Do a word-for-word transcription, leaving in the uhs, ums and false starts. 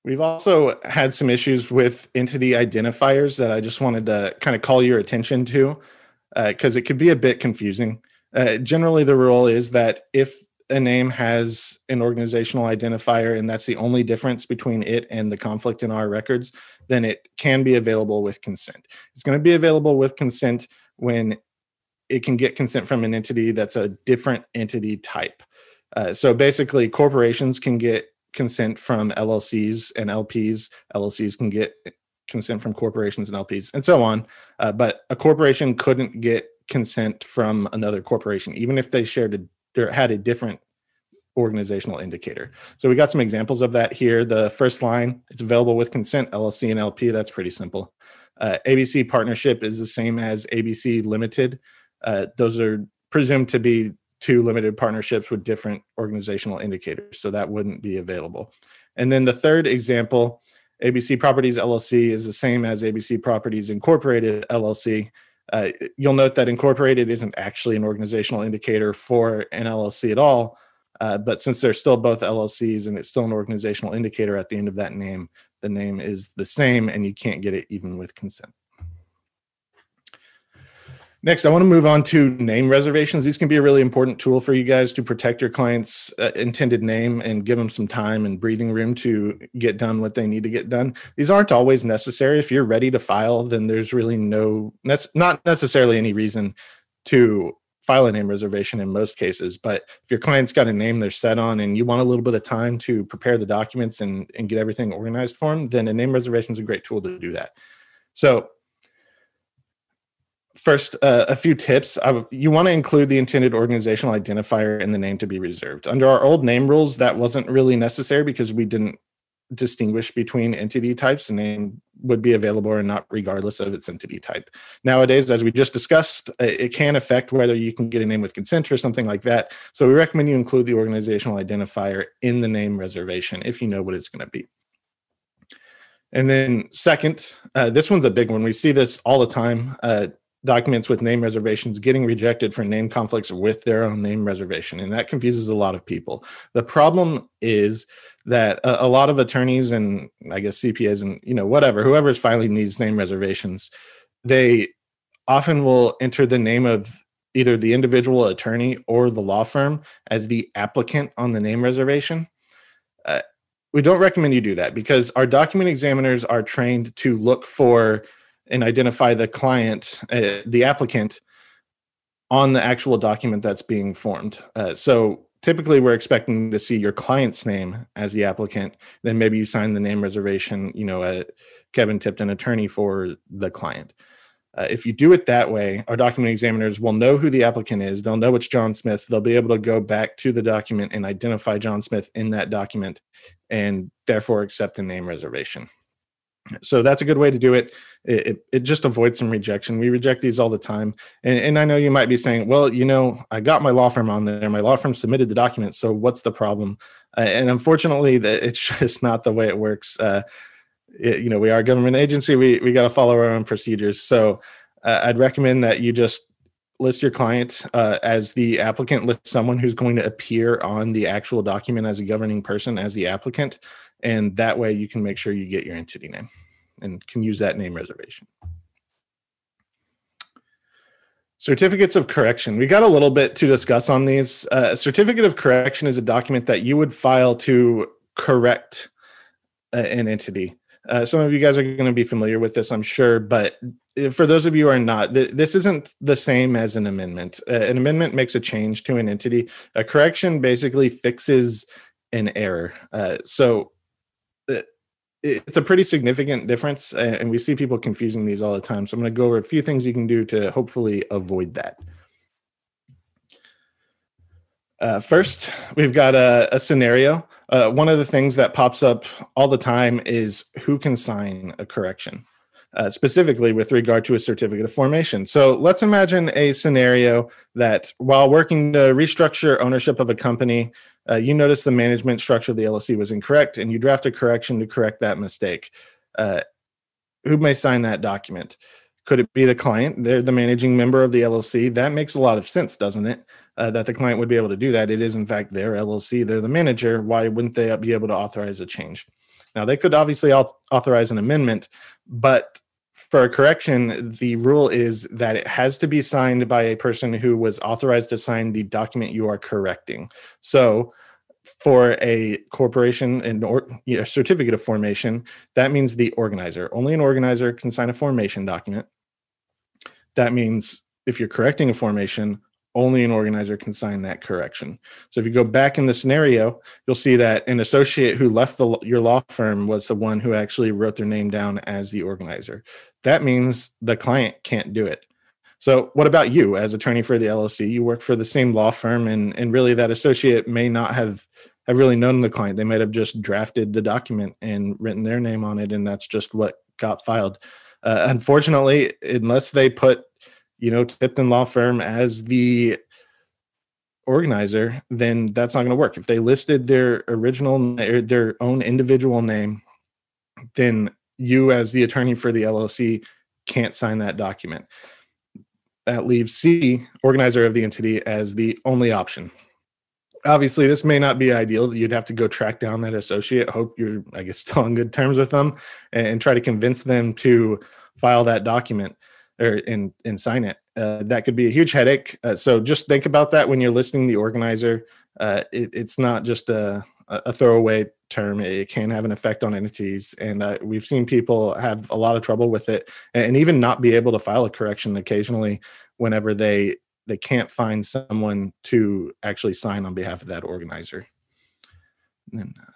We've also had some issues with entity identifiers that I just wanted to kind of call your attention to because uh, it could be a bit confusing. Uh, generally, the rule is that if a name has an organizational identifier and that's the only difference between it and the conflict in our records, then it can be available with consent. It's going to be available with consent when it can get consent from an entity that's a different entity type. Uh, so basically, corporations can get consent from L L Cs and L Ps. L L Cs can get consent from corporations and L Ps, and so on. Uh, but a corporation couldn't get consent from another corporation, even if they shared a, or had a different organizational indicator. So we got some examples of that here. The first line, it's available with consent, L L C and L P. That's pretty simple. Uh, A B C partnership is the same as A B C limited. Uh, those are presumed to be two limited partnerships with different organizational indicators, so that wouldn't be available. And then the third example, A B C Properties L L C is the same as A B C Properties Incorporated L L C. Uh, you'll note that incorporated isn't actually an organizational indicator for an L L C at all, uh, but since they're still both L L Cs and it's still an organizational indicator at the end of that name, the name is the same and you can't get it even with consent. Next, I want to move on to name reservations. These can be a really important tool for you guys to protect your client's uh, intended name and give them some time and breathing room to get done what they need to get done. These aren't always necessary. If you're ready to file, then there's really no, not necessarily any reason to file a name reservation in most cases. But if your client's got a name they're set on and you want a little bit of time to prepare the documents and, and get everything organized for them, then a name reservation is a great tool to do that. So First, uh, a few tips. I, you want to include the intended organizational identifier in the name to be reserved. Under our old name rules, that wasn't really necessary because we didn't distinguish between entity types. The name would be available or not regardless of its entity type. Nowadays, as we just discussed, it can affect whether you can get a name with consent or something like that. So we recommend you include the organizational identifier in the name reservation if you know what it's going to be. And then second, uh, this one's a big one. We see this all the time. Uh, documents with name reservations getting rejected for name conflicts with their own name reservation. And that confuses a lot of people. The problem is that a, a lot of attorneys and I guess C P As and, you know, whatever, whoever's filing these name reservations, they often will enter the name of either the individual attorney or the law firm as the applicant on the name reservation. Uh, we don't recommend you do that because our document examiners are trained to look for and identify the client, uh, the applicant, on the actual document that's being formed. Uh, so typically we're expecting to see your client's name as the applicant. Then maybe you sign the name reservation, you know, uh, Kevin Tipton, attorney for the client. Uh, if you do it that way, our document examiners will know who the applicant is. They'll know it's John Smith. They'll be able to go back to the document and identify John Smith in that document and therefore accept the name reservation. So that's a good way to do it. It, it, it just avoids some rejection. We reject these all the time. And, and I know you might be saying, well, you know, I got my law firm on there. My law firm submitted the document. So what's the problem? Uh, and unfortunately, that it's just not the way it works. Uh, it, you know, we are a government agency. We, we got to follow our own procedures. So uh, I'd recommend that you just list your client uh, as the applicant, list someone who's going to appear on the actual document as a governing person as the applicant. And that way you can make sure you get your entity name and can use that name reservation. Certificates of correction. We got a little bit to discuss on these. Uh, a certificate of correction is a document that you would file to correct uh, an entity. Uh, some of you guys are going to be familiar with this, I'm sure, but for those of you who are not, th- this isn't the same as an amendment. Uh, an amendment makes a change to an entity. A correction basically fixes an error. Uh, so it's a pretty significant difference, and we see people confusing these all the time. So I'm going to go over a few things you can do to hopefully avoid that. Uh, first, we've got a, a scenario. Uh, one of the things that pops up all the time is who can sign a correction, uh, specifically with regard to a certificate of formation. So let's imagine a scenario that while working to restructure ownership of a company, Uh, you notice the management structure of the L L C was incorrect, and you draft a correction to correct that mistake. Uh, who may sign that document? Could it be the client? They're the managing member of the L L C. That makes a lot of sense, doesn't it? Uh, that the client would be able to do that. It is, in fact, their L L C. They're the manager. Why wouldn't they be able to authorize a change? Now, they could obviously au- authorize an amendment, but for a correction, the rule is that it has to be signed by a person who was authorized to sign the document you are correcting. So for a corporation and or you know, certificate of formation, that means the organizer. Only an organizer can sign a formation document. That means if you're correcting a formation, only an organizer can sign that correction. So if you go back in the scenario, you'll see that an associate who left the, your law firm was the one who actually wrote their name down as the organizer. That means the client can't do it. So what about you as attorney for the L L C? You work for the same law firm, and, and really that associate may not have, have really known the client. They might have just drafted the document and written their name on it, and that's just what got filed. Uh, unfortunately, unless they put you know, Tipton Law Firm as the organizer, then that's not going to work. If they listed their original or their own individual name, then you as the attorney for the L L C can't sign that document. That leaves C, organizer of the entity, as the only option. Obviously, this may not be ideal. You'd have to go track down that associate, hope you're, I guess, still on good terms with them, and, and try to convince them to file that document or and, and sign it. Uh, that could be a huge headache. Uh, so just think about that when you're listing the organizer. Uh, it, it's not just a, a throwaway term. It can have an effect on entities. And uh, we've seen people have a lot of trouble with it, and even not be able to file a correction occasionally whenever they they can't find someone to actually sign on behalf of that organizer. And then, uh,